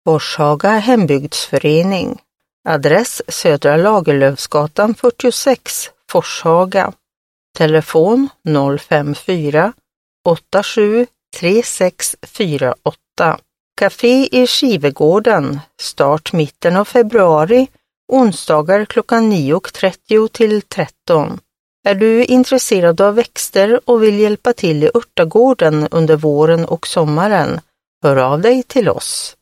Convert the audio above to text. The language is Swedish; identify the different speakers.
Speaker 1: Forshaga hembygdsförening. Adress Södra Lagerlöfsgatan 46, Forshaga. Telefon 054 87 3648. Café i Skivegården. Start mitten av februari. Onsdagar klockan 9.30 till 13. Är du intresserad av växter och vill hjälpa till i örtagården under våren och sommaren? Hör av dig till oss.